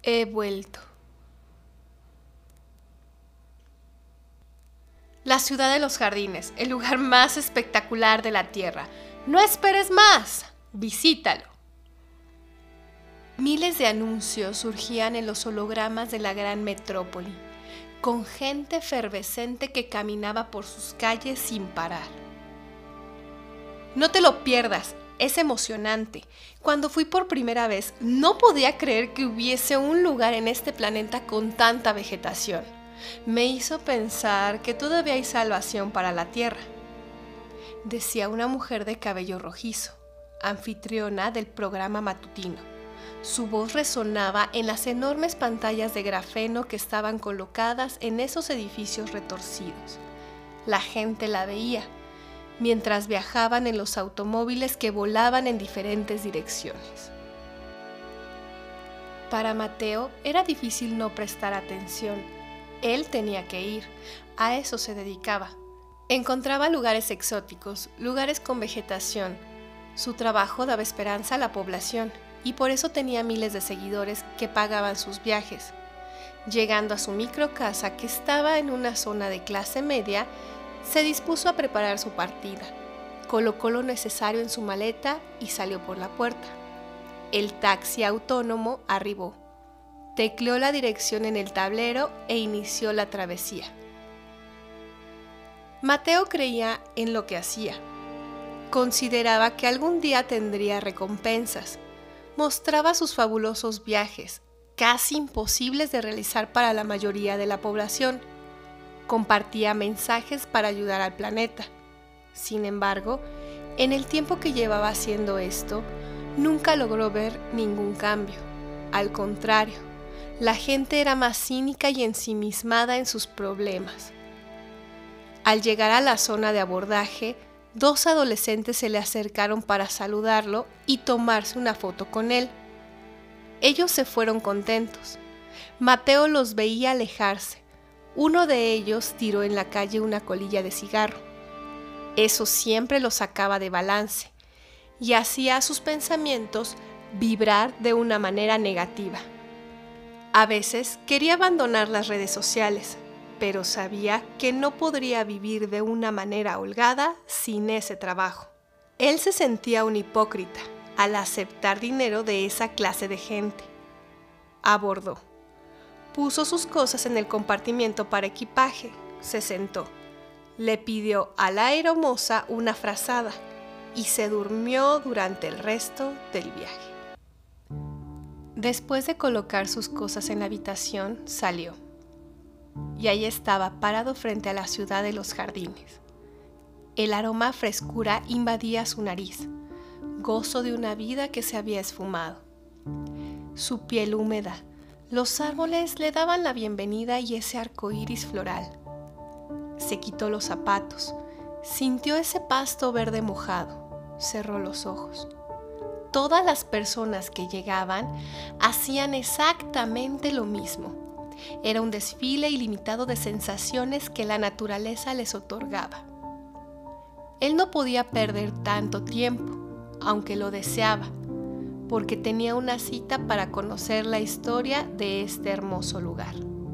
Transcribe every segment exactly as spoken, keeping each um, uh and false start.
He vuelto. La ciudad de los jardines, el lugar más espectacular de la Tierra. No esperes más, visítalo. Miles de anuncios surgían en los hologramas de la gran metrópoli, con gente efervescente que caminaba por sus calles sin parar. No te lo pierdas, es emocionante. Cuando fui por primera vez, no podía creer que hubiese un lugar en este planeta con tanta vegetación. Me hizo pensar que todavía hay salvación para la Tierra, decía una mujer de cabello rojizo, anfitriona del programa matutino. Su voz resonaba en las enormes pantallas de grafeno que estaban colocadas en esos edificios retorcidos. La gente la veía, mientras viajaban en los automóviles que volaban en diferentes direcciones. Para Mateo era difícil no prestar atención. Él tenía que ir, a eso se dedicaba. Encontraba lugares exóticos, lugares con vegetación. Su trabajo daba esperanza a la población y por eso tenía miles de seguidores que pagaban sus viajes. Llegando a su microcasa, que estaba en una zona de clase media, se dispuso a preparar su partida. Colocó lo necesario en su maleta y salió por la puerta. El taxi autónomo arribó. Tecleó la dirección en el tablero e inició la travesía. Mateo creía en lo que hacía. Consideraba que algún día tendría recompensas. Mostraba sus fabulosos viajes, casi imposibles de realizar para la mayoría de la población. Compartía mensajes para ayudar al planeta. Sin embargo, en el tiempo que llevaba haciendo esto, nunca logró ver ningún cambio. Al contrario, la gente era más cínica y ensimismada en sus problemas. Al llegar a la zona de abordaje, dos adolescentes se le acercaron para saludarlo y tomarse una foto con él. Ellos se fueron contentos. Mateo los veía alejarse. Uno de ellos tiró en la calle una colilla de cigarro. Eso siempre lo sacaba de balance y hacía a sus pensamientos vibrar de una manera negativa. A veces quería abandonar las redes sociales, pero sabía que no podría vivir de una manera holgada sin ese trabajo. Él se sentía un hipócrita al aceptar dinero de esa clase de gente. Abordó. Puso sus cosas en el compartimiento para equipaje, se sentó. Le pidió a la aeromoza una frazada y se durmió durante el resto del viaje. Después de colocar sus cosas en la habitación, salió. Y ahí estaba, parado frente a la ciudad de los jardines. El aroma a frescura invadía su nariz, gozo de una vida que se había esfumado. Su piel húmeda, los árboles le daban la bienvenida y ese arco iris floral. Se quitó los zapatos, sintió ese pasto verde mojado, cerró los ojos. Todas las personas que llegaban hacían exactamente lo mismo. Era un desfile ilimitado de sensaciones que la naturaleza les otorgaba. Él no podía perder tanto tiempo, aunque lo deseaba, porque tenía una cita para conocer la historia de este hermoso lugar.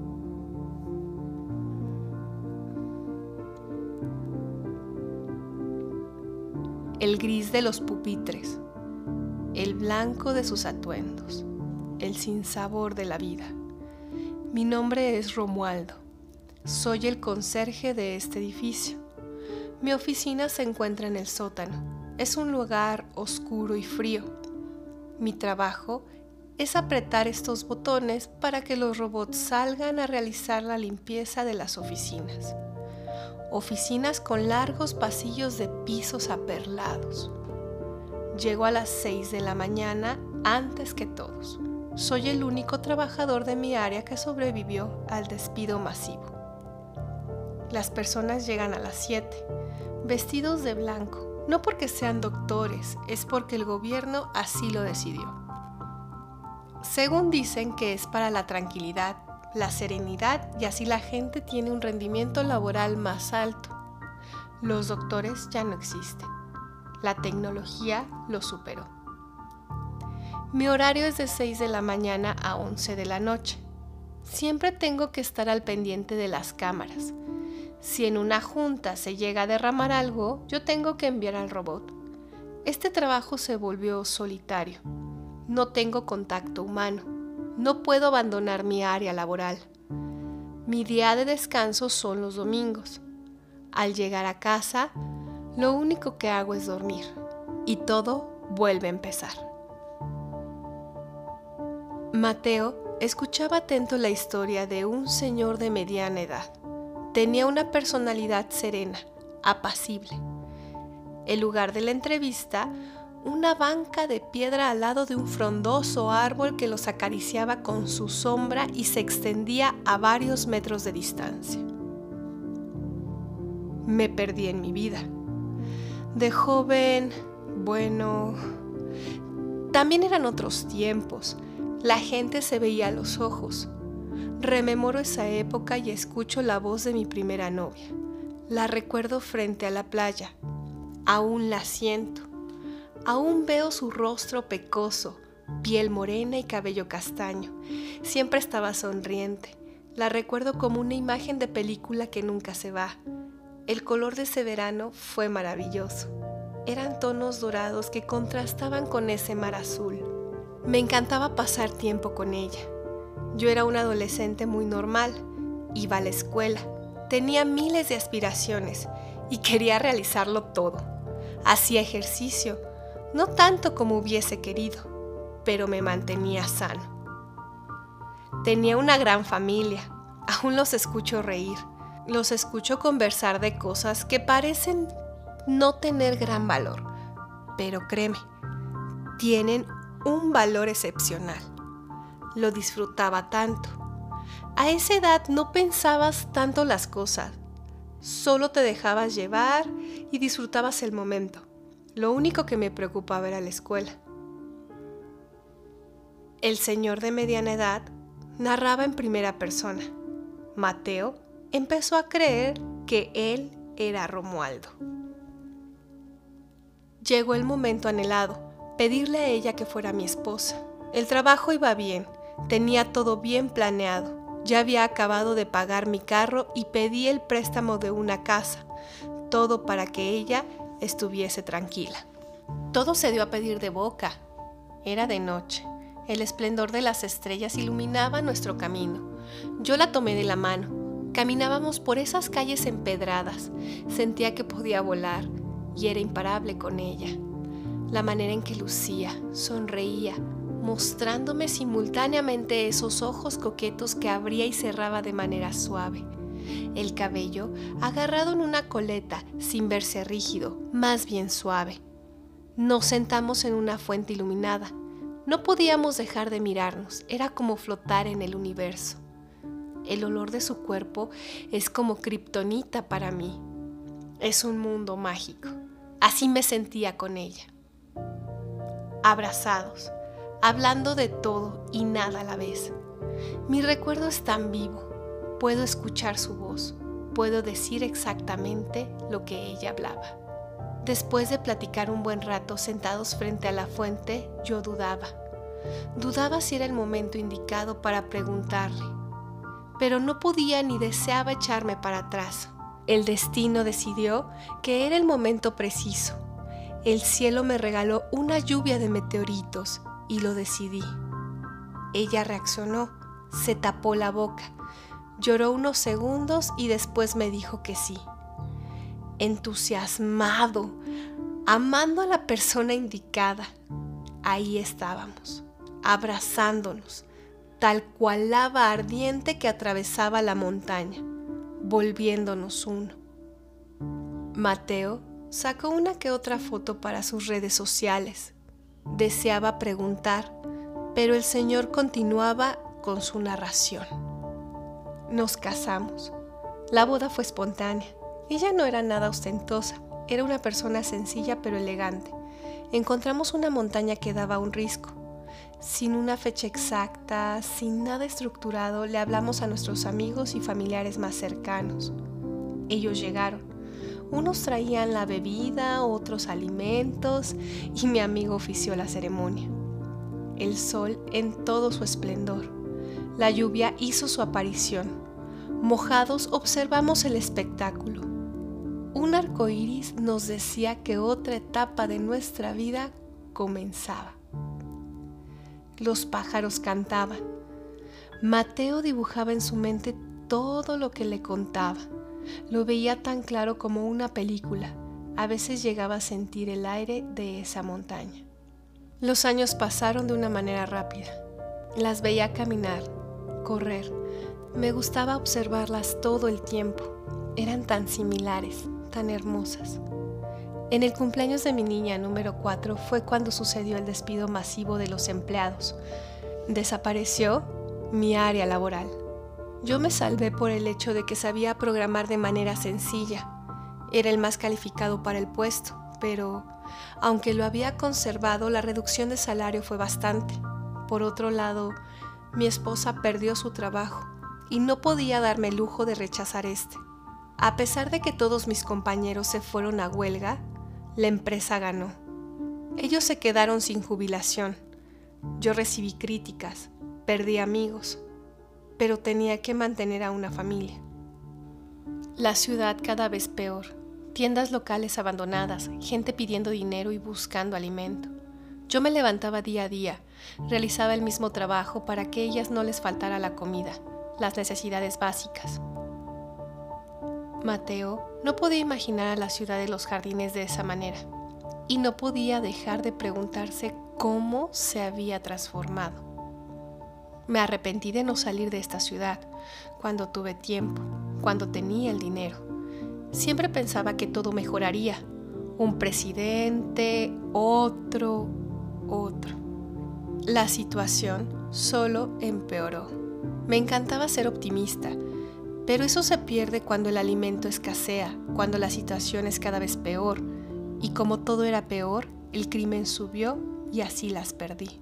El gris de los pupitres, el blanco de sus atuendos, el sinsabor de la vida. Mi nombre es Romualdo. Soy el conserje de este edificio. Mi oficina se encuentra en el sótano. Es un lugar oscuro y frío. Mi trabajo es apretar estos botones para que los robots salgan a realizar la limpieza de las oficinas. Oficinas con largos pasillos de pisos aperlados. Llego a las seis de la mañana antes que todos. Soy el único trabajador de mi área que sobrevivió al despido masivo. Las personas llegan a las siete, vestidos de blanco, no porque sean doctores, es porque el gobierno así lo decidió. Según dicen que es para la tranquilidad, la serenidad y así la gente tiene un rendimiento laboral más alto. Los doctores ya no existen. La tecnología los superó. Mi horario es de seis de la mañana a once de la noche. Siempre tengo que estar al pendiente de las cámaras. Si en una junta se llega a derramar algo, yo tengo que enviar al robot. Este trabajo se volvió solitario. No tengo contacto humano. No puedo abandonar mi área laboral. Mi día de descanso son los domingos. Al llegar a casa, lo único que hago es dormir y todo vuelve a empezar. Mateo escuchaba atento la historia de un señor de mediana edad. Tenía una personalidad serena, apacible. El lugar de la entrevista, una banca de piedra al lado de un frondoso árbol que los acariciaba con su sombra y se extendía a varios metros de distancia. Me perdí en mi vida. De joven, bueno, también eran otros tiempos. La gente se veía a los ojos. Rememoro esa época y escucho la voz de mi primera novia. La recuerdo frente a la playa. Aún la siento. Aún veo su rostro pecoso, piel morena y cabello castaño. Siempre estaba sonriente. La recuerdo como una imagen de película que nunca se va. El color de ese verano fue maravilloso. Eran tonos dorados que contrastaban con ese mar azul. Me encantaba pasar tiempo con ella. Yo era una adolescente muy normal, iba a la escuela, tenía miles de aspiraciones y quería realizarlo todo. Hacía ejercicio, no tanto como hubiese querido, pero me mantenía sano. Tenía una gran familia, aún los escucho reír, los escucho conversar de cosas que parecen no tener gran valor, pero créeme, tienen un valor excepcional. Lo disfrutaba tanto. A esa edad no pensabas tanto las cosas, solo te dejabas llevar y disfrutabas el momento. Lo único que me preocupaba era la escuela. El señor de mediana edad narraba en primera persona. Mateo empezó a creer que él era Romualdo. Llegó el momento anhelado, pedirle a ella que fuera mi esposa. El trabajo iba bien. Tenía todo bien planeado. Ya había acabado de pagar mi carro y pedí el préstamo de una casa. Todo para que ella estuviese tranquila. Todo se dio a pedir de boca. Era de noche. El esplendor de las estrellas iluminaba nuestro camino. Yo la tomé de la mano. Caminábamos por esas calles empedradas. Sentía que podía volar y era imparable con ella. La manera en que lucía, sonreía, mostrándome simultáneamente esos ojos coquetos que abría y cerraba de manera suave. El cabello agarrado en una coleta, sin verse rígido, más bien suave. Nos sentamos en una fuente iluminada. No podíamos dejar de mirarnos, era como flotar en el universo. El olor de su cuerpo es como kriptonita para mí. Es un mundo mágico. Así me sentía con ella. Abrazados, hablando de todo y nada a la vez. Mi recuerdo es tan vivo. Puedo escuchar su voz. Puedo decir exactamente lo que ella hablaba. Después de platicar un buen rato sentados frente a la fuente, yo dudaba. Dudaba si era el momento indicado para preguntarle. Pero no podía ni deseaba echarme para atrás. El destino decidió que era el momento preciso. El cielo me regaló una lluvia de meteoritos y lo decidí. Ella reaccionó, se tapó la boca, lloró unos segundos y después me dijo que sí. Entusiasmado, amando a la persona indicada, ahí estábamos, abrazándonos, tal cual lava ardiente que atravesaba la montaña, volviéndonos uno. Mateo sacó una que otra foto para sus redes sociales. Deseaba preguntar, pero el señor continuaba con su narración. Nos casamos. La boda fue espontánea. Ella no era nada ostentosa, era una persona sencilla pero elegante. Encontramos una montaña que daba un risco. Sin una fecha exacta, sin nada estructurado, le hablamos a nuestros amigos y familiares más cercanos. Ellos llegaron. Unos traían la bebida, otros alimentos, y mi amigo ofició la ceremonia. el sol en todo su esplendor. La lluvia hizo su aparición. Mojados observamos el espectáculo. Un arco iris nos decía que otra etapa de nuestra vida comenzaba. Los pájaros cantaban. Mateo dibujaba en su mente todo lo que le contaba. Lo veía tan claro como una película. A veces llegaba a sentir el aire de esa montaña. Los años pasaron de una manera rápida. Las veía caminar, correr. Me gustaba observarlas todo el tiempo. Eran tan similares, tan hermosas. En el cumpleaños de mi niña número cuatro fue cuando sucedió el despido masivo de los empleados. Desapareció mi área laboral. Yo me salvé por el hecho de que sabía programar de manera sencilla. Era el más calificado para el puesto, pero aunque lo había conservado, la reducción de salario fue bastante. Por otro lado, mi esposa perdió su trabajo y no podía darme el lujo de rechazar este. A pesar de que todos mis compañeros se fueron a huelga, la empresa ganó. Ellos se quedaron sin jubilación. Yo recibí críticas, perdí amigos, pero tenía que mantener a una familia. La ciudad cada vez peor, tiendas locales abandonadas, gente pidiendo dinero y buscando alimento. Yo me levantaba día a día, realizaba el mismo trabajo para que a ellas no les faltara la comida, las necesidades básicas. Mateo no podía imaginar a la ciudad de los jardines de esa manera y no podía dejar de preguntarse cómo se había transformado. Me arrepentí de no salir de esta ciudad cuando tuve tiempo, cuando tenía el dinero. Siempre pensaba que todo mejoraría. Un presidente, otro, otro. La situación solo empeoró. Me encantaba ser optimista, pero eso se pierde cuando el alimento escasea, cuando la situación es cada vez peor, y como todo era peor, el crimen subió y así las perdí.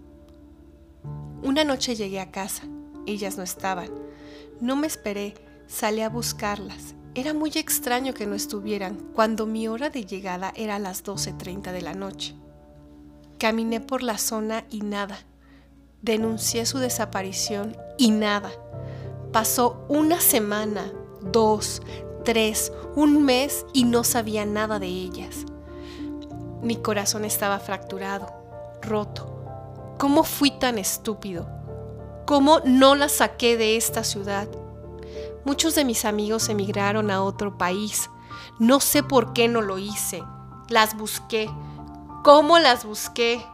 Una noche llegué a casa, ellas no estaban. No me esperé, salí a buscarlas. Era muy extraño que no estuvieran, cuando mi hora de llegada era a las doce treinta de la noche. Caminé por la zona y nada. Denuncié su desaparición y nada. Pasó una semana, dos, tres, un mes y no sabía nada de ellas. Mi corazón estaba fracturado, roto. ¿Cómo fui tan estúpido? ¿Cómo no las saqué de esta ciudad? Muchos de mis amigos emigraron a otro país. No sé por qué no lo hice. Las busqué. ¿Cómo las busqué?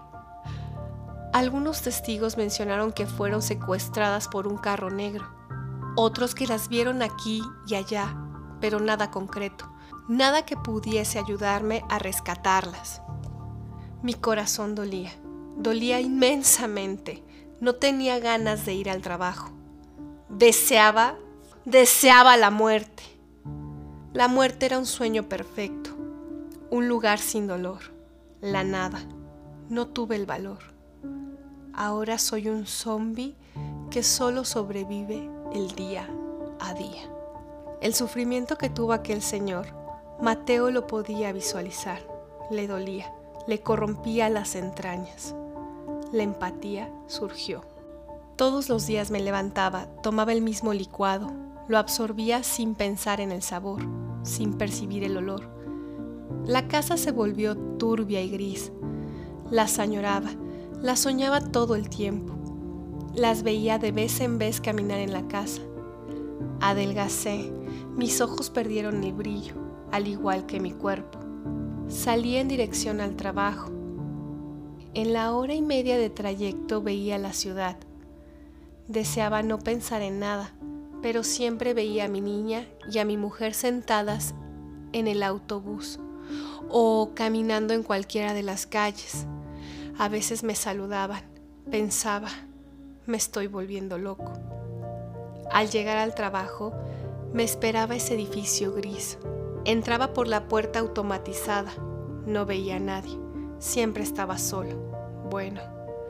Algunos testigos mencionaron que fueron secuestradas por un carro negro. Otros que las vieron aquí y allá, pero nada concreto, nada que pudiese ayudarme a rescatarlas. Mi corazón dolía, dolía inmensamente, no tenía ganas de ir al trabajo. Deseaba, deseaba la muerte. La muerte era un sueño perfecto, un lugar sin dolor, la nada. No tuve el valor. Ahora soy un zombi que solo sobrevive el día a día. El sufrimiento que tuvo aquel señor, Mateo lo podía visualizar. Le dolía, le corrompía las entrañas. La empatía surgió. Todos los días me levantaba, tomaba el mismo licuado, lo absorbía sin pensar en el sabor, sin percibir el olor. La casa se volvió turbia y gris. Las añoraba, las soñaba todo el tiempo. Las veía de vez en vez caminar en la casa. Adelgacé, mis ojos perdieron el brillo, al igual que mi cuerpo. Salí en dirección al trabajo. En la hora y media de trayecto veía la ciudad. Deseaba no pensar en nada, pero siempre veía a mi niña y a mi mujer sentadas en el autobús o caminando en cualquiera de las calles. A veces me saludaban, pensaba, me estoy volviendo loco. Al llegar al trabajo, me esperaba ese edificio gris. Entraba por la puerta automatizada. No veía a nadie. Siempre estaba solo. Bueno,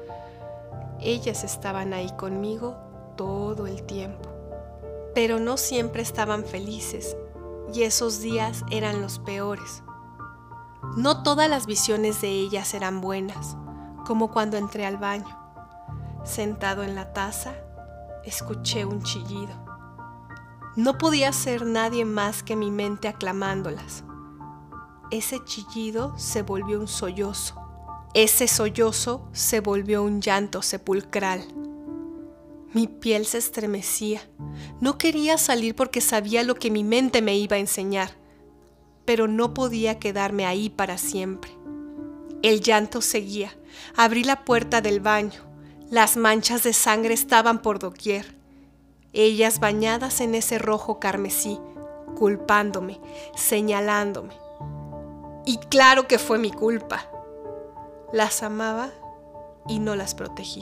ellas estaban ahí conmigo todo el tiempo. Pero no siempre estaban felices, y esos días eran los peores. No todas las visiones de ellas eran buenas, como cuando entré al baño. Sentado en la taza, escuché un chillido. No podía ser nadie más que mi mente aclamándolas. Ese chillido se volvió un sollozo. Ese sollozo se volvió un llanto sepulcral. Mi piel se estremecía. No quería salir porque sabía lo que mi mente me iba a enseñar, pero no podía quedarme ahí para siempre. El llanto seguía. Abrí la puerta del baño. Las manchas de sangre estaban por doquier. Ellas bañadas en ese rojo carmesí, culpándome, señalándome. Y claro que fue mi culpa. Las amaba y no las protegí.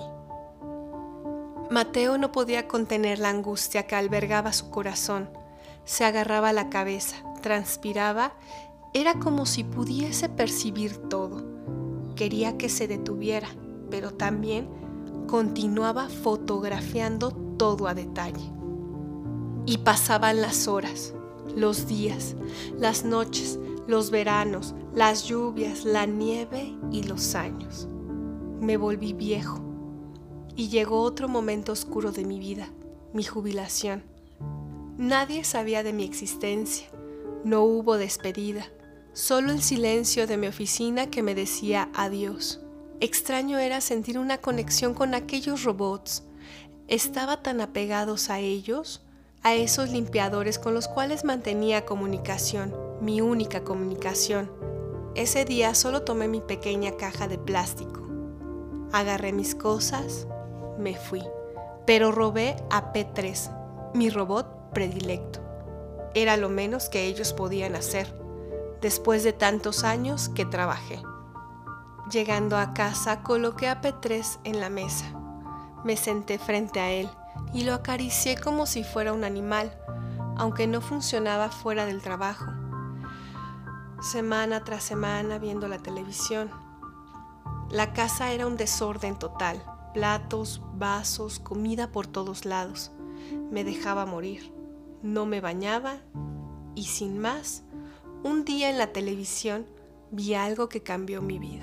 Mateo no podía contener la angustia que albergaba su corazón. Se agarraba a la cabeza, transpiraba. Era como si pudiese percibir todo. Quería que se detuviera, pero también continuaba fotografiando todo a detalle. Y pasaban las horas, los días, las noches, los veranos, las lluvias, la nieve y los años. Me volví viejo y llegó otro momento oscuro de mi vida, mi jubilación. Nadie sabía de mi existencia, no hubo despedida, solo el silencio de mi oficina que me decía adiós. Extraño era sentir una conexión con aquellos robots. Estaba tan apegados a ellos, a esos limpiadores con los cuales mantenía comunicación, mi única comunicación. Ese día solo tomé mi pequeña caja de plástico. Agarré mis cosas, me fui, pero robé a P tres, mi robot predilecto. Era lo menos que ellos podían hacer, después de tantos años que trabajé. Llegando a casa, coloqué a P tres en la mesa. Me senté frente a él y lo acaricié como si fuera un animal, aunque no funcionaba fuera del trabajo. Semana tras semana viendo la televisión. La casa era un desorden total, platos, vasos, comida por todos lados. Me dejaba morir, no me bañaba y sin más, un día en la televisión vi algo que cambió mi vida.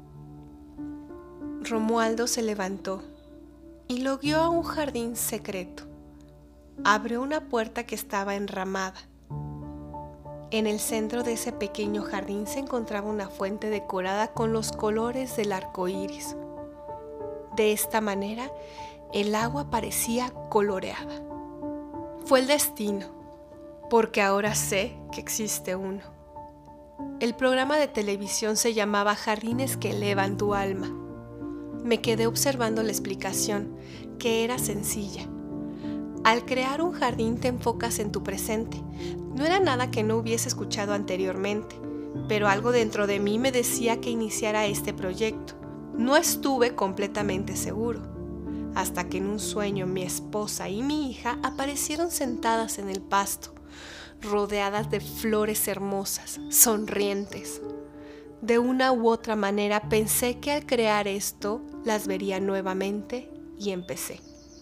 Romualdo se levantó y lo guió a un jardín secreto. Abrió una puerta que estaba enramada. En el centro de ese pequeño jardín se encontraba una fuente decorada con los colores del arco iris. De esta manera, el agua parecía coloreada. Fue el destino, porque ahora sé que existe uno. El programa de televisión se llamaba Jardines que elevan tu alma. Me quedé observando la explicación, que era sencilla. Al crear un jardín te enfocas en tu presente. No era nada que no hubiese escuchado anteriormente, pero algo dentro de mí me decía que iniciara este proyecto. No estuve completamente seguro, hasta que en un sueño mi esposa y mi hija aparecieron sentadas en el pasto, rodeadas de flores hermosas, sonrientes. De una u otra manera pensé que al crear esto las vería nuevamente y empecé.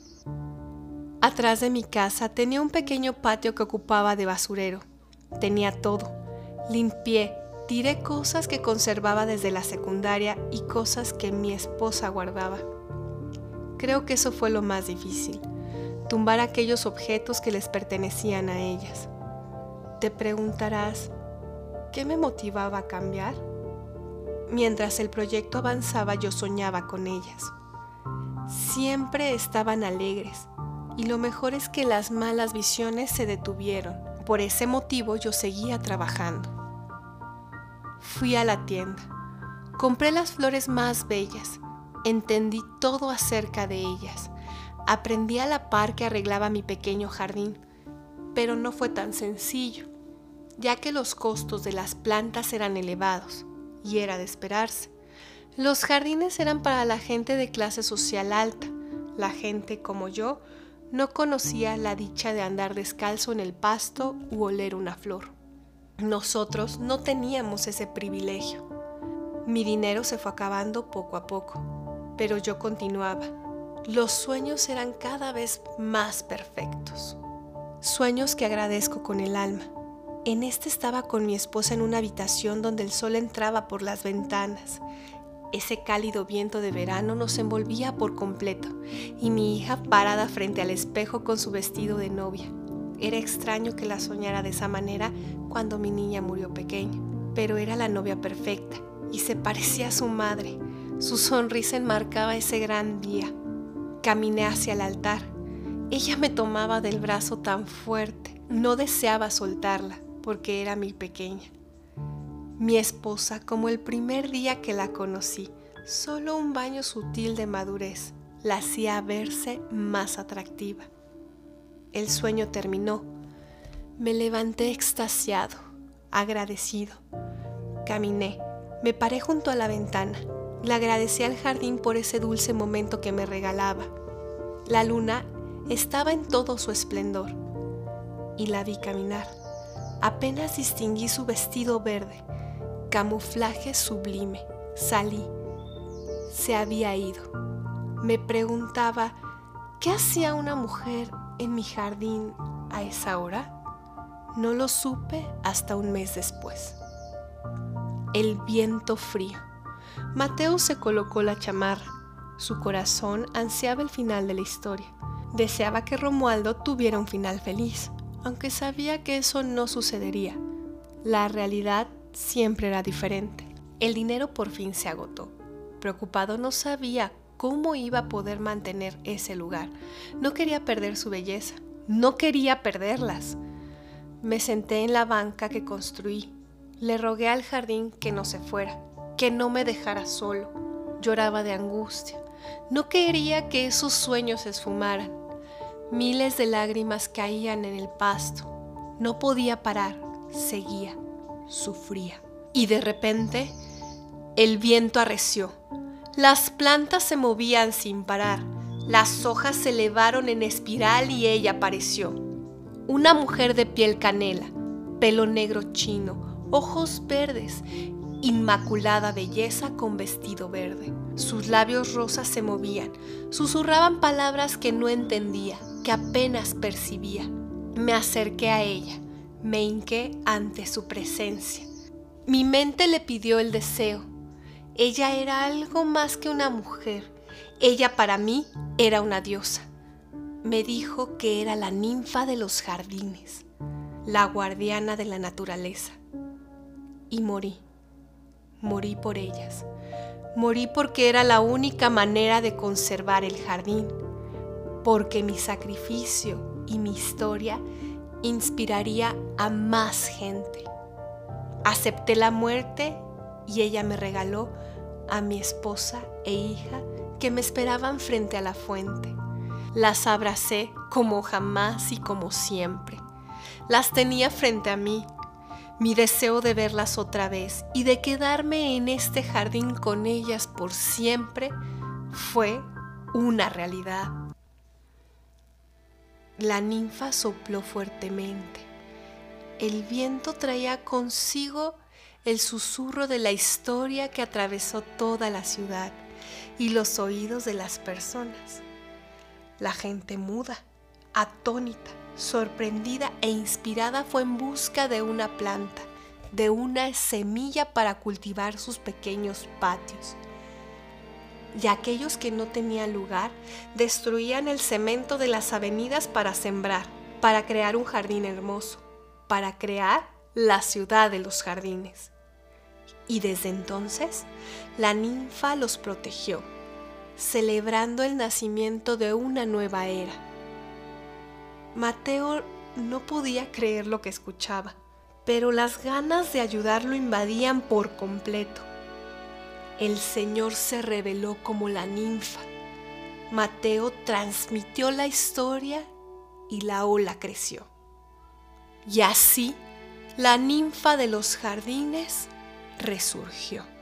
Atrás de mi casa tenía un pequeño patio que ocupaba de basurero. Tenía todo. Limpié, tiré cosas que conservaba desde la secundaria y cosas que mi esposa guardaba. Creo que eso fue lo más difícil, tumbar aquellos objetos que les pertenecían a ellas. Te preguntarás, ¿qué me motivaba a cambiar? Mientras el proyecto avanzaba, yo soñaba con ellas. Siempre estaban alegres, y lo mejor es que las malas visiones se detuvieron. Por ese motivo yo seguía trabajando. Fui a la tienda, compré las flores más bellas, entendí todo acerca de ellas, aprendí a la par que arreglaba mi pequeño jardín, pero no fue tan sencillo, ya que los costos de las plantas eran elevados, y era de esperarse. Los jardines eran para la gente de clase social alta. La gente como yo no conocía la dicha de andar descalzo en el pasto u oler una flor. Nosotros no teníamos ese privilegio. Mi dinero se fue acabando poco a poco, pero yo continuaba. Los sueños eran cada vez más perfectos. Sueños que agradezco con el alma. En este estaba con mi esposa en una habitación donde el sol entraba por las ventanas. Ese cálido viento de verano nos envolvía por completo, y mi hija parada frente al espejo con su vestido de novia. Era extraño que la soñara de esa manera cuando mi niña murió pequeña, pero era la novia perfecta y se parecía a su madre. Su sonrisa enmarcaba ese gran día. Caminé hacia el altar. Ella me tomaba del brazo tan fuerte. No deseaba soltarla porque era mi pequeña. Mi esposa, como el primer día que la conocí, solo un baño sutil de madurez la hacía verse más atractiva. El sueño terminó. Me levanté extasiado, agradecido. Caminé, me paré junto a la ventana. Le agradecí al jardín por ese dulce momento que me regalaba. La luna estaba en todo su esplendor y la vi caminar. Apenas distinguí su vestido verde, camuflaje sublime. Salí. Se había ido. Me preguntaba, ¿qué hacía una mujer en mi jardín a esa hora? No lo supe hasta un mes después. El viento frío. Mateo se colocó la chamarra. Su corazón ansiaba el final de la historia. Deseaba que Romualdo tuviera un final feliz, aunque sabía que eso no sucedería. La realidad siempre era diferente. El dinero por fin se agotó. Preocupado, no sabía cómo iba a poder mantener ese lugar. No quería perder su belleza. No quería perderlas. Me senté en la banca que construí. Le rogué al jardín que no se fuera, que no me dejara solo. Lloraba de angustia. No quería que esos sueños se esfumaran. Miles de lágrimas caían en el pasto. No podía parar. Seguía. Sufría. Y de repente, el viento arreció. Las plantas se movían sin parar. Las hojas se elevaron en espiral y ella apareció. Una mujer de piel canela, pelo negro chino, ojos verdes, inmaculada belleza con vestido verde. Sus labios rosas se movían, susurraban palabras que no entendía, que apenas percibía. Me acerqué a ella, me hinqué ante su presencia. Mi mente le pidió el deseo. Ella era algo más que una mujer. Ella para mí era una diosa. Me dijo que era la ninfa de los jardines, la guardiana de la naturaleza. Y morí. Morí por ellas. Morí porque era la única manera de conservar el jardín, porque mi sacrificio y mi historia inspiraría a más gente. Acepté la muerte y ella me regaló a mi esposa e hija que me esperaban frente a la fuente. Las abracé como jamás y como siempre. Las tenía frente a mí. Mi deseo de verlas otra vez y de quedarme en este jardín con ellas por siempre fue una realidad. La ninfa sopló fuertemente. El viento traía consigo el susurro de la historia que atravesó toda la ciudad y los oídos de las personas. La gente muda, atónita, sorprendida e inspirada fue en busca de una planta, de una semilla para cultivar sus pequeños patios. Y aquellos que no tenían lugar destruían el cemento de las avenidas para sembrar, para crear un jardín hermoso, para crear la ciudad de los jardines. Y desde entonces, la ninfa los protegió, celebrando el nacimiento de una nueva era. Mateo no podía creer lo que escuchaba, pero las ganas de ayudarlo invadían por completo. El Señor se reveló como la ninfa. Mateo transmitió la historia y la ola creció. Y así, la ninfa de los jardines resurgió.